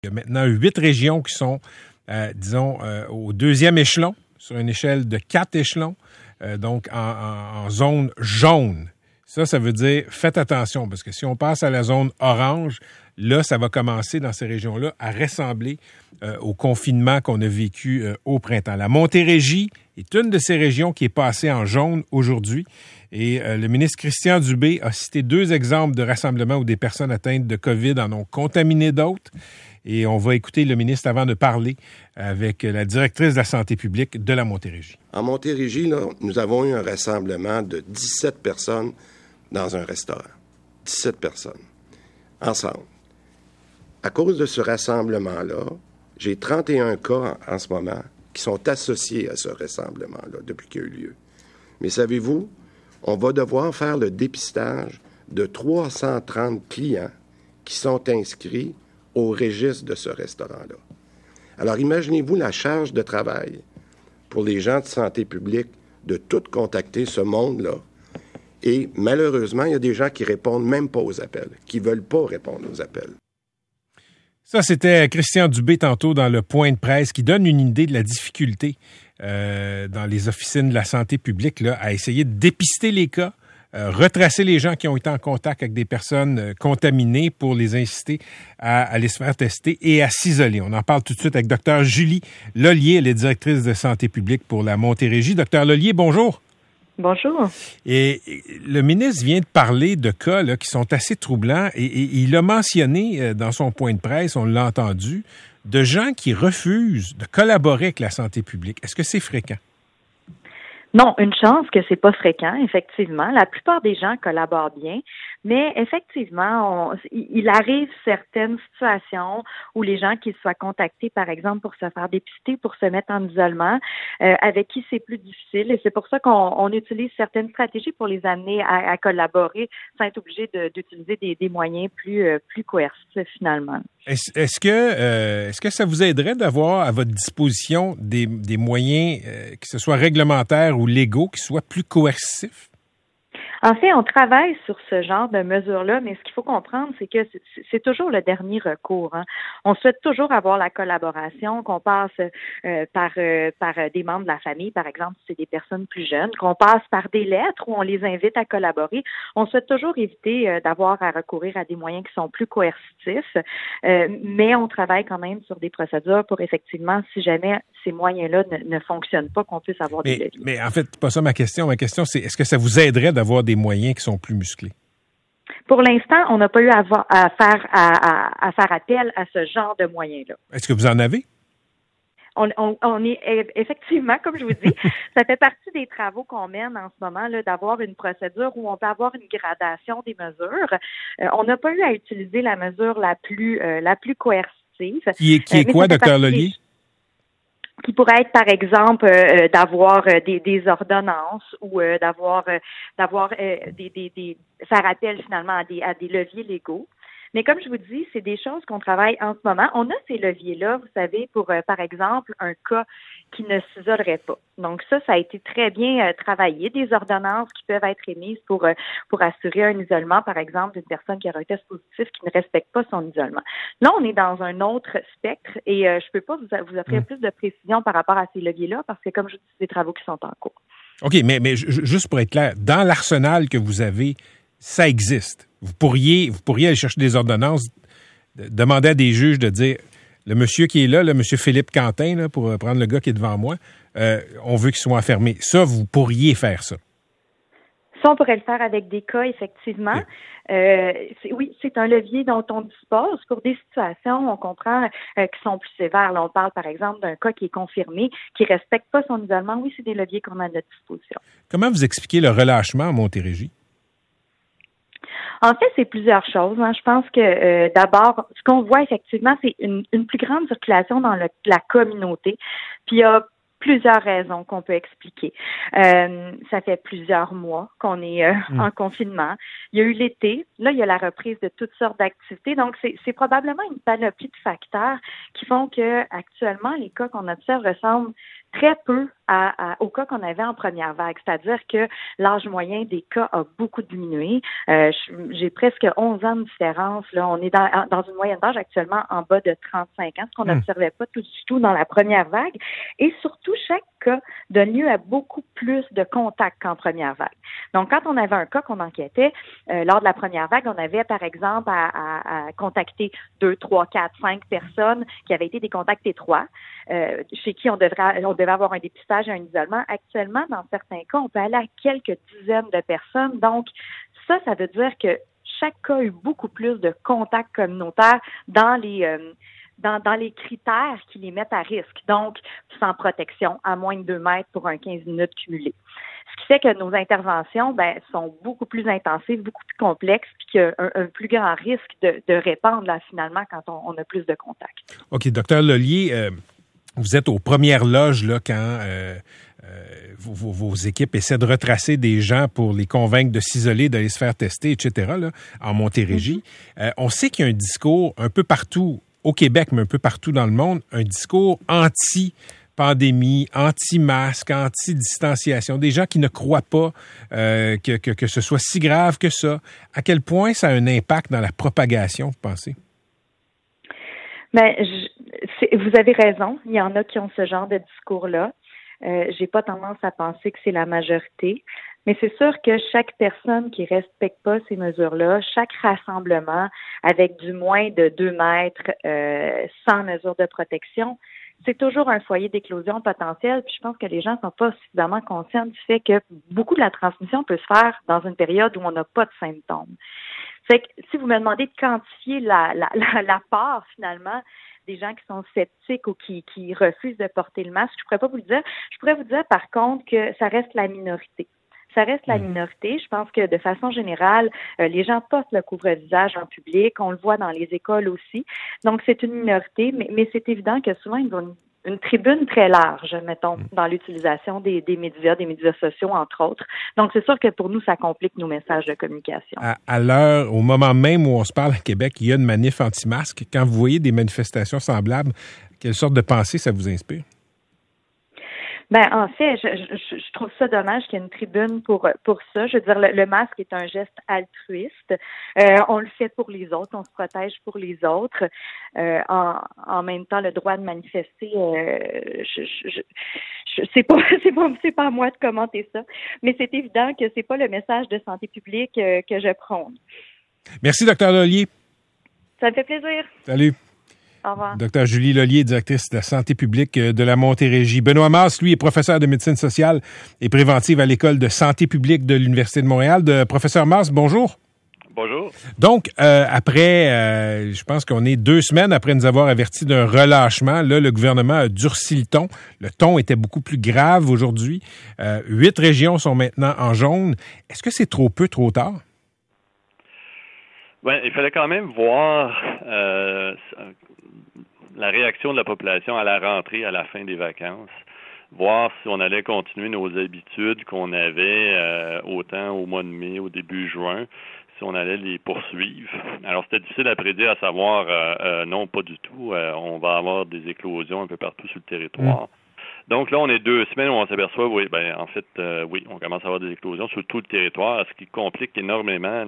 Il y a maintenant 8 régions qui sont, au deuxième échelon, sur une échelle de 4 échelons, donc en zone jaune. Ça veut dire, faites attention, parce que si on passe à la zone orange, là, ça va commencer dans ces régions-là à ressembler au confinement qu'on a vécu au printemps. La Montérégie est une de ces régions qui est passée en jaune aujourd'hui. Et le ministre Christian Dubé a cité 2 exemples de rassemblements où des personnes atteintes de COVID en ont contaminé d'autres. Et on va écouter le ministre avant de parler avec la directrice de la santé publique de la Montérégie. En Montérégie, là, nous avons eu un rassemblement de 17 personnes dans un restaurant. 17 personnes, ensemble. À cause de ce rassemblement-là, j'ai 31 cas en ce moment qui sont associés à ce rassemblement-là depuis qu'il a eu lieu. Mais savez-vous, on va devoir faire le dépistage de 330 clients qui sont inscrits au registre de ce restaurant-là. Alors, imaginez-vous la charge de travail pour les gens de santé publique de tout contacter ce monde-là. Et malheureusement, il y a des gens qui répondent même pas aux appels, qui veulent pas répondre aux appels. Ça, c'était Christian Dubé tantôt dans le point de presse qui donne une idée de la difficulté dans les officines de la santé publique là, à essayer de dépister les cas, retracer les gens qui ont été en contact avec des personnes contaminées pour les inciter à aller se faire tester et à s'isoler. On en parle tout de suite avec Dr Julie Lollier, elle est directrice de santé publique pour la Montérégie. Dr Lollier, bonjour. Bonjour. Et le ministre vient de parler de cas là, qui sont assez troublants et il a mentionné dans son point de presse, on l'a entendu, de gens qui refusent de collaborer avec la santé publique. Est-ce que c'est fréquent? Non, une chance que c'est pas fréquent, effectivement. La plupart des gens collaborent bien, mais effectivement, il arrive certaines situations où les gens qui soient contactés, par exemple, pour se faire dépister, pour se mettre en isolement, avec qui c'est plus difficile. Et c'est pour ça qu'on utilise certaines stratégies pour les amener à collaborer sans être obligé d'utiliser des moyens plus coercitifs, finalement. Est-ce que ça vous aiderait d'avoir à votre disposition des moyens, que ce soit réglementaires ou légaux, qui soient plus coercitifs? En fait, on travaille sur ce genre de mesures-là, mais ce qu'il faut comprendre, c'est que c'est toujours le dernier recours. Hein. On souhaite toujours avoir la collaboration, qu'on passe par des membres de la famille, par exemple, si c'est des personnes plus jeunes, qu'on passe par des lettres où on les invite à collaborer. On souhaite toujours éviter d'avoir à recourir à des moyens qui sont plus coercitifs, mais on travaille quand même sur des procédures pour effectivement, si jamais ces moyens-là ne fonctionnent pas, qu'on puisse avoir des leviers. Mais en fait, c'est pas ça ma question. Ma question, c'est est-ce que ça vous aiderait d'avoir des moyens qui sont plus musclés? Pour l'instant, on n'a pas eu à faire appel à ce genre de moyens-là. Est-ce que vous en avez? On est effectivement, comme je vous dis, ça fait partie des travaux qu'on mène en ce moment, là, d'avoir une procédure où on peut avoir une gradation des mesures. On n'a pas eu à utiliser la mesure la plus coercitive. Qui est quoi, Dr Lollier? Qui pourrait être, par exemple, d'avoir des ordonnances ou d'avoir faire appel finalement à des leviers légaux. Mais comme je vous dis, c'est des choses qu'on travaille en ce moment. On a ces leviers-là, vous savez, pour, par exemple, un cas qui ne s'isolerait pas. Donc ça a été très bien travaillé. Des ordonnances qui peuvent être émises pour assurer un isolement, par exemple, d'une personne qui a un test positif qui ne respecte pas son isolement. Là, on est dans un autre spectre et je peux pas vous offrir plus de précision par rapport à ces leviers-là parce que, comme je vous dis, c'est des travaux qui sont en cours. OK, mais juste pour être clair, dans l'arsenal que vous avez, ça existe. Vous pourriez aller chercher des ordonnances, demander à des juges de dire, le monsieur qui est là, le monsieur Philippe Quentin, là, pour prendre le gars qui est devant moi, on veut qu'il soit enfermé. Ça, vous pourriez faire ça. Ça, on pourrait le faire avec des cas, effectivement. Oui, c'est un levier dont on dispose pour des situations, on comprend, qui sont plus sévères. Là, on parle, par exemple, d'un cas qui est confirmé, qui ne respecte pas son isolement. Oui, c'est des leviers qu'on a à notre disposition. Comment vous expliquez le relâchement à Montérégie? En fait, c'est plusieurs choses. Hein. Je pense que d'abord, ce qu'on voit effectivement, c'est une plus grande circulation dans la communauté. Puis il y a plusieurs raisons qu'on peut expliquer. Ça fait plusieurs mois qu'on est en confinement. Il y a eu l'été. Là, il y a la reprise de toutes sortes d'activités. Donc, c'est probablement une panoplie de facteurs qui font que actuellement, les cas qu'on observe ressemblent très peu au cas qu'on avait en première vague. C'est-à-dire que l'âge moyen des cas a beaucoup diminué. J'ai presque 11 ans de différence. Là. On est dans une moyenne d'âge actuellement en bas de 35 ans, ce qu'on n'observait pas tout du tout dans la première vague. Et surtout, chaque cas donne lieu à beaucoup plus de contacts qu'en première vague. Donc, quand on avait un cas qu'on enquêtait, lors de la première vague, on avait, par exemple, à contacter 2, 3, 4, 5 personnes qui avaient été des contacts étroits, chez qui on devait avoir un dépistage et un isolement. Actuellement, dans certains cas, on peut aller à quelques dizaines de personnes. Donc, ça veut dire que chaque cas a eu beaucoup plus de contacts communautaires dans les critères qui les mettent à risque. Donc, sans protection, à moins de 2 mètres pour un 15 minutes cumulé. Ce qui fait que nos interventions sont beaucoup plus intensives, beaucoup plus complexes, puis qu'il y a un plus grand risque de répandre là, finalement quand on a plus de contacts. OK, docteur Lollier, vous êtes aux premières loges là, quand vos équipes essaient de retracer des gens pour les convaincre de s'isoler, d'aller se faire tester, etc., là, en Montérégie. On sait qu'il y a un discours un peu partout au Québec, mais un peu partout dans le monde, un discours anti-pandémie, anti-masque, anti-distanciation, des gens qui ne croient pas que ce soit si grave que ça. À quel point ça a un impact dans la propagation, vous pensez? Vous avez raison. Il y en a qui ont ce genre de discours-là. J'ai pas tendance à penser que c'est la majorité. Mais c'est sûr que chaque personne qui respecte pas ces mesures-là, chaque rassemblement avec du moins de 2 mètres sans mesure de protection, c'est toujours un foyer d'éclosion potentielle. Puis je pense que les gens sont pas suffisamment conscients du fait que beaucoup de la transmission peut se faire dans une période où on n'a pas de symptômes. C'est que si vous me demandez de quantifier la part finalement des gens qui sont sceptiques ou qui refusent de porter le masque, je pourrais pas vous le dire. Je pourrais vous dire par contre que ça reste la minorité. Ça reste la minorité. Je pense que de façon générale, les gens portent le couvre-visage en public. On le voit dans les écoles aussi. Donc, c'est une minorité, mais c'est évident que souvent, ils ont une tribune très large, mettons, dans l'utilisation des médias sociaux, entre autres. Donc, c'est sûr que pour nous, ça complique nos messages de communication. À l'heure, au moment même où on se parle à Québec, il y a une manif anti-masque. Quand vous voyez des manifestations semblables, quelle sorte de pensée ça vous inspire? En fait, je trouve ça dommage qu'il y ait une tribune pour ça. Je veux dire, le masque est un geste altruiste. On le fait pour les autres, on se protège pour les autres. En même temps, le droit de manifester, c'est pas à moi de commenter ça. Mais c'est évident que c'est pas le message de santé publique que je prône. Merci, Dr. Lollier. Ça me fait plaisir. Salut. Au revoir. Dr. Julie Lollier, directrice de la santé publique de la Montérégie. Benoît Masse, lui, est professeur de médecine sociale et préventive à l'École de santé publique de l'Université de Montréal. Professeur Masse, bonjour. Bonjour. Donc, après, je pense qu'on est 2 semaines après nous avoir averti d'un relâchement. Là, le gouvernement a durci le ton. Le ton était beaucoup plus grave aujourd'hui. 8 régions sont maintenant en jaune. Est-ce que c'est trop peu, trop tard? Ben, il fallait quand même voir la réaction de la population à la rentrée, à la fin des vacances, voir si on allait continuer nos habitudes qu'on avait autant au mois de mai, au début juin, si on allait les poursuivre. Alors, c'était difficile à prédire, à savoir, non, pas du tout. On va avoir des éclosions un peu partout sur le territoire. Donc là, on est 2 semaines où on s'aperçoit, oui, on commence à avoir des éclosions sur tout le territoire, ce qui complique énormément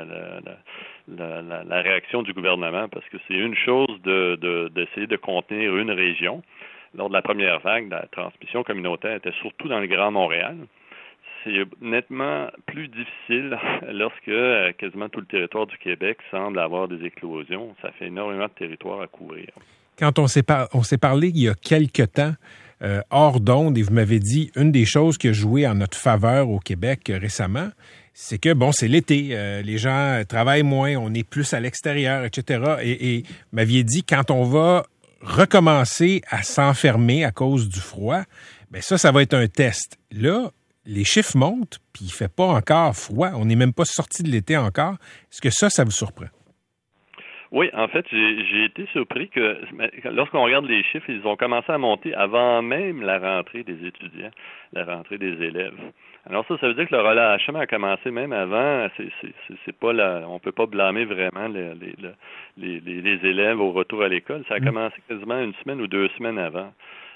la réaction du gouvernement, parce que c'est une chose d'essayer de contenir une région. Lors de la première vague, la transmission communautaire était surtout dans le Grand Montréal. C'est nettement plus difficile lorsque quasiment tout le territoire du Québec semble avoir des éclosions. Ça fait énormément de territoire à couvrir. Quand on s'est parlé il y a quelque temps, hors d'onde, et vous m'avez dit, une des choses qui a joué en notre faveur au Québec récemment, c'est que, c'est l'été, les gens travaillent moins, on est plus à l'extérieur, etc. Et vous m'aviez dit, quand on va recommencer à s'enfermer à cause du froid, ça va être un test. Là, les chiffres montent, puis il fait pas encore froid, on n'est même pas sorti de l'été encore. Est-ce que ça vous surprend? Oui, en fait, j'ai été surpris que lorsqu'on regarde les chiffres, ils ont commencé à monter avant même la rentrée des étudiants, la rentrée des élèves. Alors ça veut dire que le relâchement a commencé même avant. C'est pas on peut pas blâmer vraiment les élèves au retour à l'école. Ça a commencé quasiment 1 semaine ou 2 semaines avant.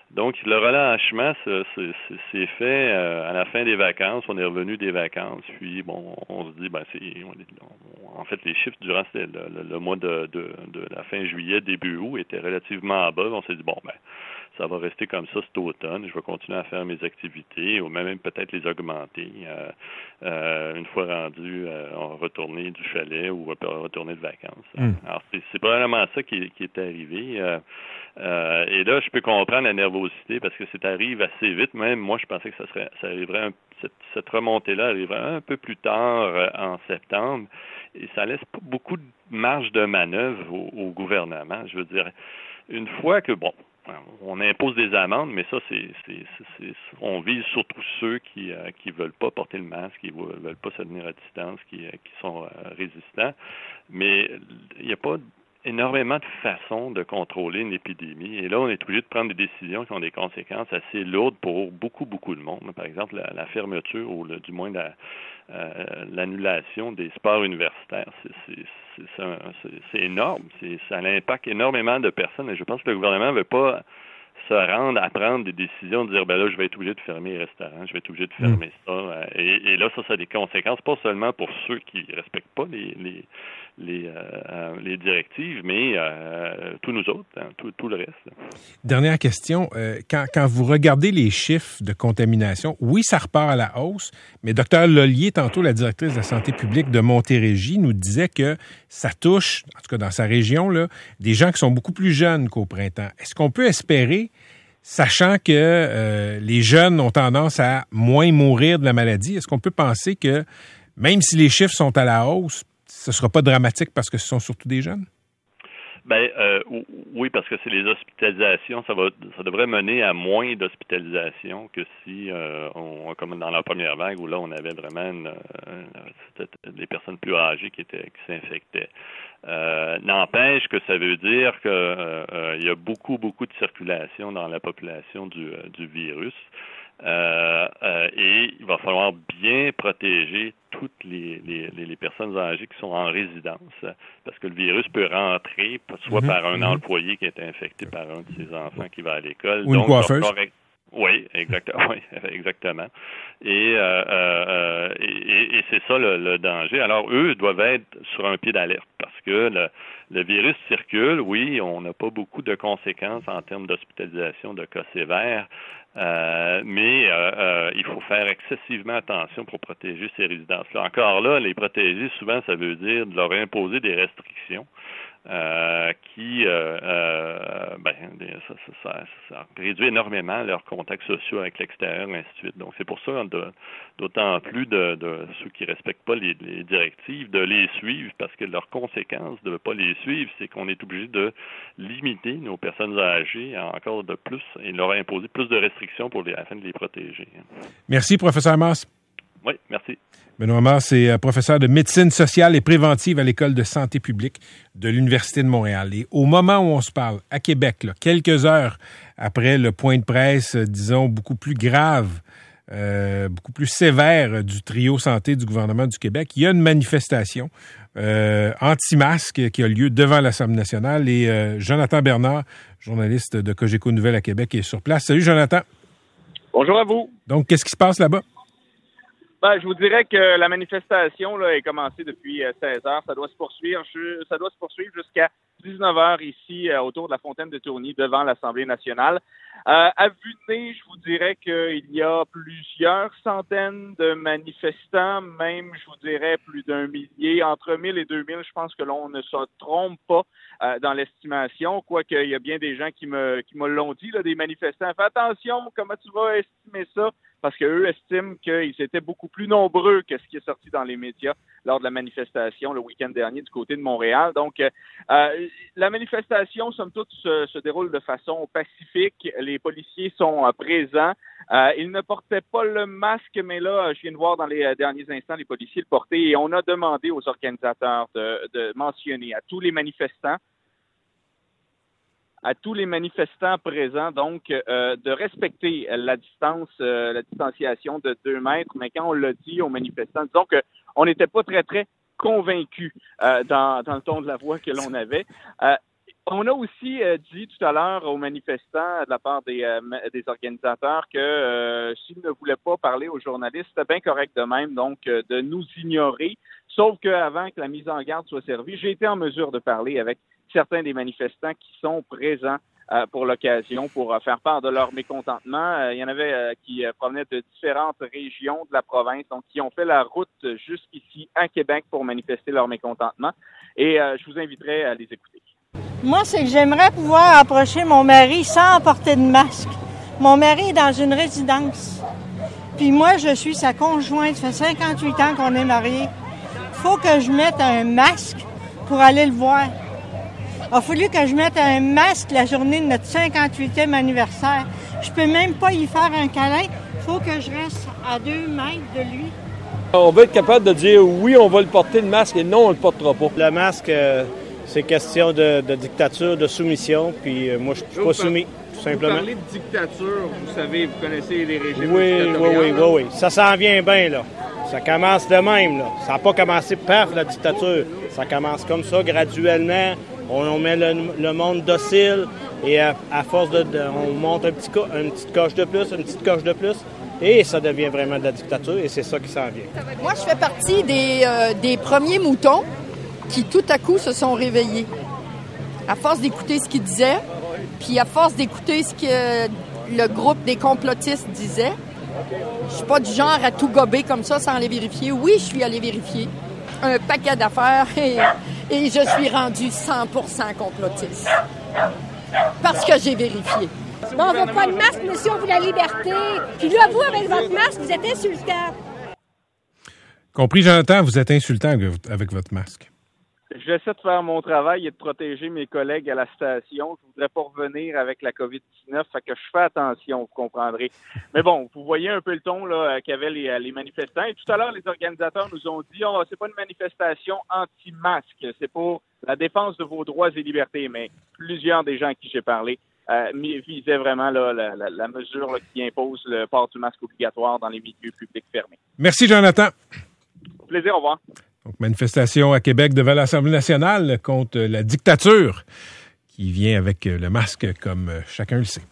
Donc, le relâchement c'est fait à la fin des vacances. On est revenu des vacances. Puis, bon, on se dit, en fait, les chiffres durant le mois de la fin juillet, début août étaient relativement bas. On s'est dit, ça va rester comme ça cet automne. Je vais continuer à faire mes activités ou même peut-être les augmenter une fois rendu retourner du chalet ou retourner de vacances. Alors, c'est probablement ça qui est arrivé. Et là, je peux comprendre la nervosité parce que ça arrive assez vite. Même moi, je pensais que ça arriverait cette remontée-là arriverait un peu plus tard en septembre. Et ça laisse pas beaucoup de marge de manœuvre au gouvernement. Je veux dire, une fois que, on impose des amendes, mais ça, on vise surtout ceux qui veulent pas porter le masque, qui veulent pas se tenir à distance, qui sont résistants. Mais il n'y a pas énormément de façons de contrôler une épidémie. Et là, on est obligé de prendre des décisions qui ont des conséquences assez lourdes pour beaucoup, beaucoup de monde. Par exemple, la fermeture ou du moins l'annulation des sports universitaires. C'est énorme. Ça impacte énormément de personnes. Et je pense que le gouvernement ne veut pas se rendre à prendre des décisions, de dire, là, je vais être obligé de fermer les restaurants, je vais être obligé de fermer ça. Et là, ça a des conséquences, pas seulement pour ceux qui ne respectent pas les directives, mais tous nous autres, tout le reste. Dernière question. Quand vous regardez les chiffres de contamination, oui, ça repart à la hausse, mais Dr Lollier, tantôt la directrice de la santé publique de Montérégie, nous disait que ça touche, en tout cas dans sa région, là, des gens qui sont beaucoup plus jeunes qu'au printemps. Est-ce qu'on peut espérer, sachant que les jeunes ont tendance à moins mourir de la maladie, est-ce qu'on peut penser que même si les chiffres sont à la hausse, ce ne sera pas dramatique parce que ce sont surtout des jeunes? Oui, parce que c'est les hospitalisations. Ça devrait mener à moins d'hospitalisations que si comme dans la première vague où là on avait vraiment des personnes plus âgées qui s'infectaient. N'empêche que ça veut dire que il y a beaucoup de circulation dans la population du virus. Et il va falloir bien protéger toutes les personnes âgées qui sont en résidence, parce que le virus peut rentrer soit par un employé qui est infecté par un de ses enfants qui va à l'école. Ou une coiffeuse. Oui, exactement. Et c'est ça le danger. Alors, eux doivent être sur un pied d'alerte parce que le virus circule. Oui, on n'a pas beaucoup de conséquences en termes d'hospitalisation de cas sévères, mais il faut faire excessivement attention pour protéger ces résidences-là. Encore là, les protéger, souvent, ça veut dire de leur imposer des restrictions. Ça réduit énormément leurs contacts sociaux avec l'extérieur, et ainsi de suite. Donc, c'est pour ça, d'autant plus de ceux qui ne respectent pas les directives, de les suivre, parce que leur conséquence de ne pas les suivre, c'est qu'on est obligé de limiter nos personnes âgées encore de plus et leur imposer plus de restrictions afin de les protéger. Merci, professeur Masse. Oui, merci. Benoît Masse est professeur de médecine sociale et préventive à l'École de santé publique de l'Université de Montréal. Et au moment où on se parle, à Québec, quelques heures après le point de presse, disons, beaucoup plus grave, beaucoup plus sévère du trio santé du gouvernement du Québec, il y a une manifestation anti-masque qui a lieu devant l'Assemblée nationale. Et Jonathan Bernard, journaliste de Cogeco Nouvelles à Québec, est sur place. Salut, Jonathan. Bonjour à vous. Donc, qu'est-ce qui se passe là-bas? Je vous dirais que la manifestation là, est commencée depuis 16 heures. Ça doit se poursuivre jusqu'à 19 heures ici autour de la fontaine de Tourny devant l'Assemblée nationale. À vue de nez, je vous dirais qu'il y a plusieurs centaines de manifestants, même je vous dirais plus d'un millier, entre 1000 et 2000. Je pense que l'on ne se trompe pas dans l'estimation, quoique il y a bien des gens qui me l'ont dit, là, des manifestants. Fais attention, comment tu vas estimer ça? Parce qu'eux estiment qu'ils étaient beaucoup plus nombreux que ce qui est sorti dans les médias lors de la manifestation le week-end dernier du côté de Montréal. Donc, la manifestation, somme toute, se déroule de façon pacifique. Les policiers sont présents. Ils ne portaient pas le masque, mais là, je viens de voir dans les derniers instants, les policiers le portaient et on a demandé aux organisateurs de mentionner à tous les manifestants présents, donc, de respecter la distanciation de 2 mètres. Mais quand on l'a dit aux manifestants, disons qu'on n'était pas très, très convaincus dans le ton de la voix que l'on avait. On a aussi dit tout à l'heure aux manifestants de la part des organisateurs que s'ils ne voulaient pas parler aux journalistes, c'était bien correct de même, donc de nous ignorer. Sauf qu'avant que la mise en garde soit servie, j'ai été en mesure de parler avec certains des manifestants qui sont présents pour l'occasion, pour faire part de leur mécontentement. Il y en avait qui provenaient de différentes régions de la province, donc qui ont fait la route jusqu'ici à Québec pour manifester leur mécontentement. Et je vous inviterai à les écouter. Moi, c'est que j'aimerais pouvoir approcher mon mari sans porter de masque. Mon mari est dans une résidence. Puis moi, je suis sa conjointe. Ça fait 58 ans qu'on est mariés. Il faut que je mette un masque pour aller le voir. Il a fallu que je mette un masque la journée de notre 58e anniversaire. Je peux même pas y faire un câlin. Il faut que je reste à 2 mètres de lui. On va être capable de dire oui, on va le porter le masque et non, on le portera pas. Le masque, c'est question de dictature, de soumission, puis moi, je suis pas soumis, tout simplement. Vous parlez de dictature, vous savez, vous connaissez les régimes Oui. Ça s'en vient bien, là. Ça commence de même, là. Ça n'a pas commencé par la dictature. Ça commence comme ça, graduellement. On met le monde docile et à force on monte une petite coche de plus, et ça devient vraiment de la dictature et c'est ça qui s'en vient. Moi, je fais partie des premiers moutons qui tout à coup se sont réveillés. À force d'écouter ce qu'ils disaient, puis à force d'écouter ce que le groupe des complotistes disait, je suis pas du genre à tout gober comme ça sans aller vérifier. Oui, je suis allé vérifier un paquet d'affaires et je suis rendu 100% complotiste. Parce que j'ai vérifié. Bon, on veut pas de masque, monsieur, on veut la liberté. Puis là, vous, avec votre masque, vous êtes insultant. Compris, Jonathan, vous êtes insultant avec votre masque. J'essaie de faire mon travail et de protéger mes collègues à la station. Je voudrais pas revenir avec la COVID-19, fait que je fais attention, vous comprendrez. Mais bon, vous voyez un peu le ton là qu'avaient les manifestants. Et tout à l'heure, les organisateurs nous ont dit c'est pas une manifestation anti-masque, c'est pour la défense de vos droits et libertés. Mais plusieurs des gens à qui j'ai parlé visaient vraiment là, la mesure là, qui impose le port du masque obligatoire dans les milieux publics fermés. Merci, Jonathan. Au plaisir, au revoir. Donc, manifestation à Québec devant l'Assemblée nationale contre la dictature qui vient avec le masque, comme chacun le sait.